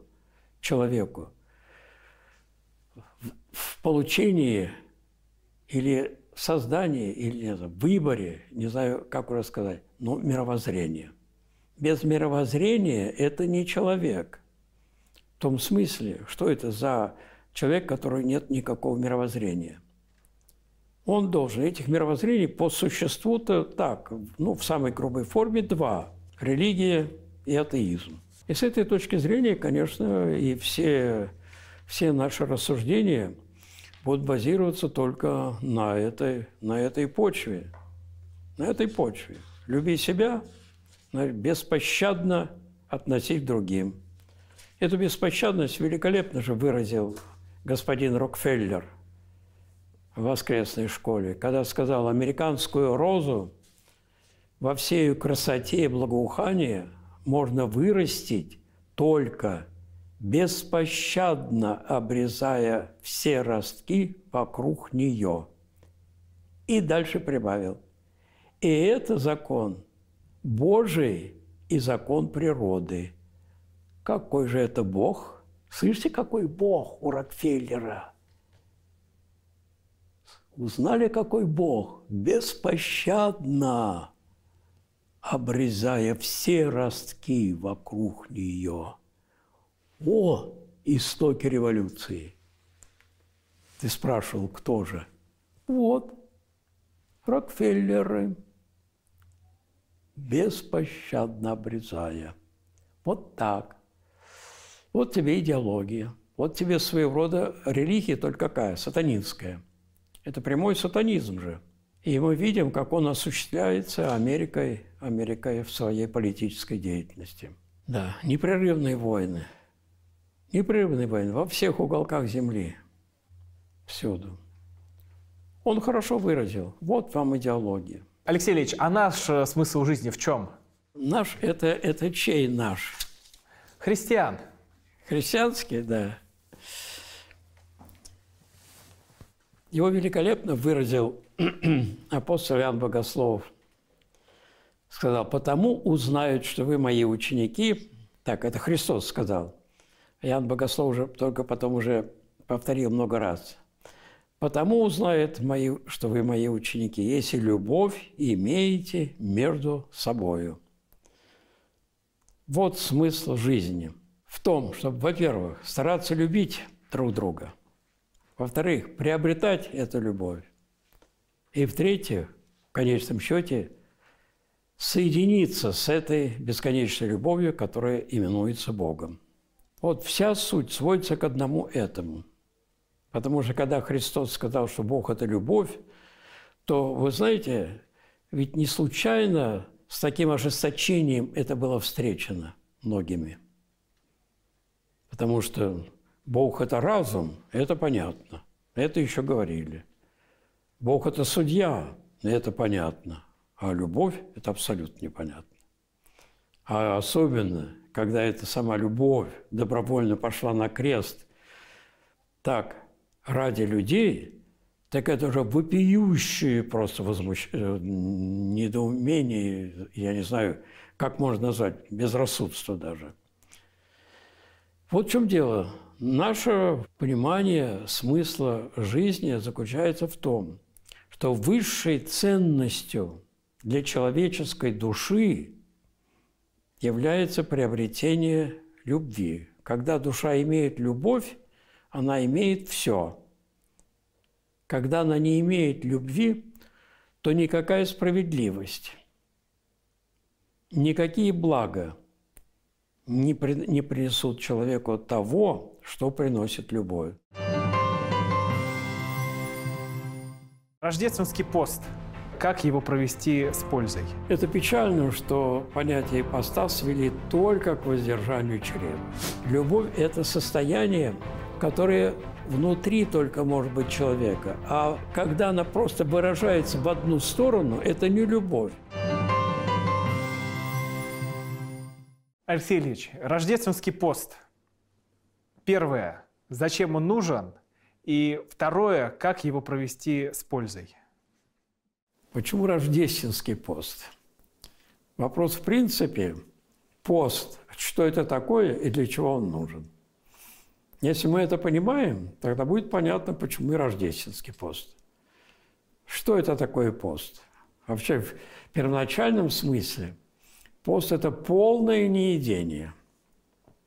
в получении или создании, или выборе, не знаю, как уже сказать, мировоззрения. Без мировоззрения это не человек. В том смысле, что это за человек, который нет никакого мировоззрения. Он должен, этих мировоззрений по существу-то так, в самой грубой форме два – религия и атеизм. И с этой точки зрения, конечно, и все наши рассуждения будут базироваться только на этой почве. На этой почве. Люби себя, беспощадно относись к другим. Эту беспощадность великолепно же выразил господин Рокфеллер в воскресной школе, когда сказал: американскую розу во всей ее красоте и благоухании можно вырастить только беспощадно обрезая все ростки вокруг нее. И дальше прибавил: и это закон Божий и закон природы. Какой же это Бог? Слышите, какой Бог у Рокфеллера? Узнали, какой Бог? Беспощадно обрезая все ростки вокруг нее. О, истоки революции! Ты спрашивал, кто же? Вот, Рокфеллеры. Беспощадно обрезая. Вот так. Вот тебе идеология. Вот тебе своего рода религия, только какая? Сатанинская. Это прямой сатанизм же. И мы видим, как он осуществляется Америкой в своей политической деятельности. Да, непрерывные войны. Непрерывные войны во всех уголках земли. Всюду. Он хорошо выразил. Вот вам идеология. Алексей Ильич, а наш смысл жизни в чем? Наш – это чей наш? Христиан. Христианский, да. Его великолепно выразил апостол Иоанн Богослов. Сказал: «Потому узнают, что вы мои ученики». Так, это Христос сказал. Иоанн Богослов уже только потом уже повторил много раз. «Потому узнают, что вы мои ученики, если любовь имеете между собою». Вот смысл жизни. В том, чтобы, во-первых, стараться любить друг друга. Во-вторых, приобретать эту любовь. И в-третьих, в конечном счете, соединиться с этой бесконечной любовью, которая именуется Богом. Вот вся суть сводится к одному этому. Потому что когда Христос сказал, что Бог – это любовь, то, вы знаете, ведь не случайно с таким ожесточением это было встречено многими. Потому что Бог – это разум, это понятно, это еще говорили. Бог – это судья, это понятно, а любовь – это абсолютно непонятно. А особенно, когда эта сама любовь добровольно пошла на крест так ради людей, так это уже вопиющее просто недоумение, я не знаю, как можно назвать, безрассудство даже. Вот в чем дело. Наше понимание смысла жизни заключается в том, что высшей ценностью для человеческой души является приобретение любви. Когда душа имеет любовь, она имеет все. Когда она не имеет любви, то никакая справедливость, никакие блага не принесут человеку того, что приносит любовь. Рождественский пост. Как его провести с пользой? Это печально, что понятие поста свели только к воздержанию чрева. Любовь – это состояние, которое внутри только может быть человека. А когда она просто выражается в одну сторону, это не любовь. Алексей Ильич, рождественский пост. Первое. Зачем он нужен? И второе. Как его провести с пользой? Почему рождественский пост? Вопрос в принципе. Пост. Что это такое и для чего он нужен? Если мы это понимаем, тогда будет понятно, почему и рождественский пост. Что это такое пост? Вообще, в первоначальном смысле пост – это полное неедение.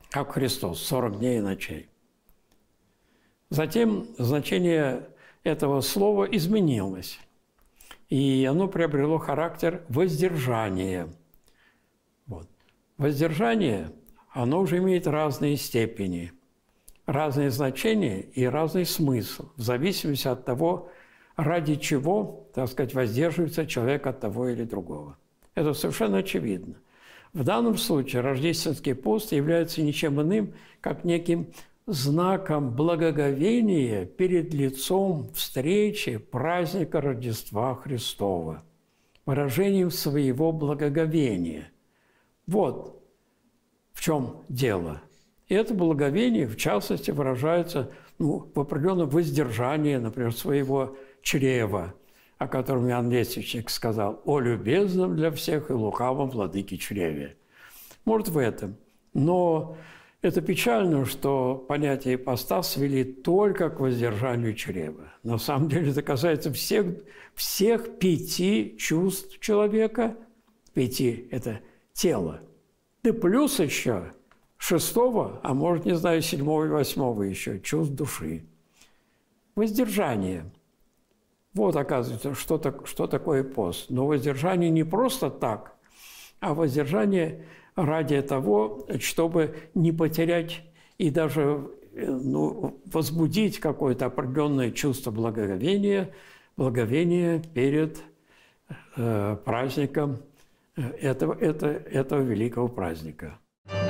как Христос, 40 дней и ночей. Затем значение этого слова изменилось, и оно приобрело характер воздержания. Вот. Воздержание, оно уже имеет разные степени, разные значения и разный смысл, в зависимости от того, ради чего, так сказать, воздерживается человек от того или другого. Это совершенно очевидно. В данном случае рождественский пост является ничем иным, как неким знаком благоговения перед лицом встречи праздника Рождества Христова, выражением своего благоговения. Вот в чем дело. И это благоговение, в частности, выражается в определенном воздержании, например, своего чрева, о котором Иоанн Лествичник сказал: «О любезном для всех и лукавом владыке чреве». Может, в этом. Но это печально, что понятие поста свели только к воздержанию чрева. На самом деле это касается всех 5 чувств человека. 5 – это тело. Да плюс еще 6-го, а может, не знаю, 7-го и 8-го еще, чувств души. Воздержание. Вот, оказывается, что такое пост. Но воздержание не просто так, а воздержание ради того, чтобы не потерять и даже возбудить какое-то определенное чувство благоговения перед праздником этого великого праздника.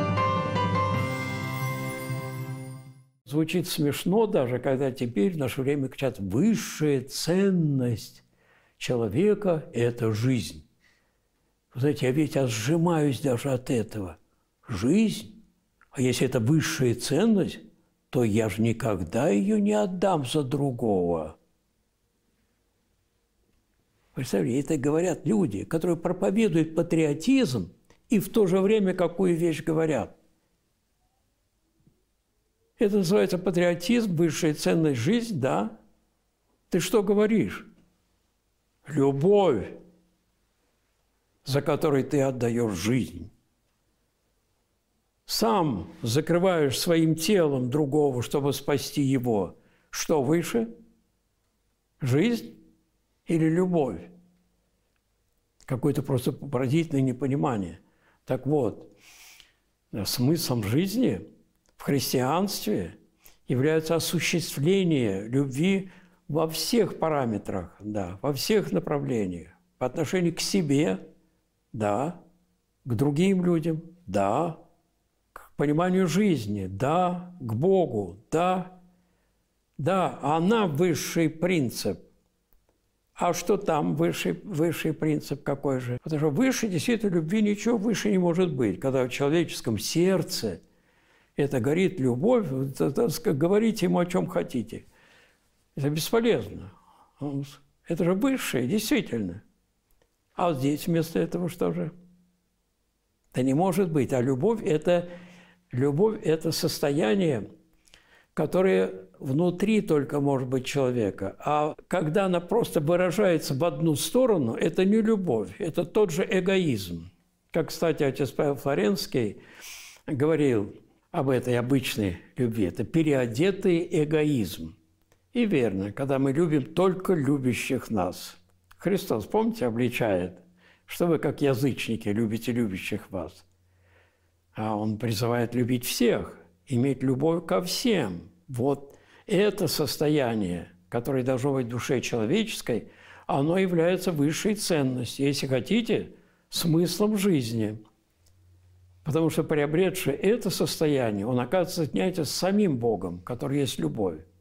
Звучит смешно даже, когда теперь в наше время кричат: высшая ценность человека – это жизнь. Вы знаете, я ведь сжимаюсь даже от этого. Жизнь? А если это высшая ценность, то я же никогда ее не отдам за другого. Представляете, это говорят люди, которые проповедуют патриотизм и в то же время какую вещь говорят. Это называется патриотизм, высшая ценность жизнь, да? Ты что говоришь? Любовь, за которой ты отдаешь жизнь. Сам закрываешь своим телом другого, чтобы спасти его. Что выше? Жизнь или любовь? Какое-то просто поразительное непонимание. Так вот, смыслом жизни в христианстве является осуществление любви во всех параметрах, да, во всех направлениях. По отношению к себе, да, к другим людям, да, к пониманию жизни, да, к Богу, да, да, она высший принцип. А что там высший принцип какой же? Потому что выше действительно любви ничего выше не может быть. Когда в человеческом сердце это горит любовь, говорите ему о чем хотите. Это бесполезно. Это же высшее, действительно. А здесь вместо этого что же? Да не может быть. А любовь – это состояние, которое внутри только может быть человека. А когда она просто выражается в одну сторону, это не любовь, это тот же эгоизм. Как, кстати, отец Павел Флоренский говорил об этой обычной любви. Это переодетый эгоизм. И верно, когда мы любим только любящих нас. Христос, помните, обличает, что вы, как язычники, любите любящих вас. А Он призывает любить всех, иметь любовь ко всем. Вот это состояние, которое должно быть в душе человеческой, оно является высшей ценностью, если хотите, смыслом жизни. Потому что приобретший это состояние, он оказывается, соединяется с самим Богом, который есть любовь.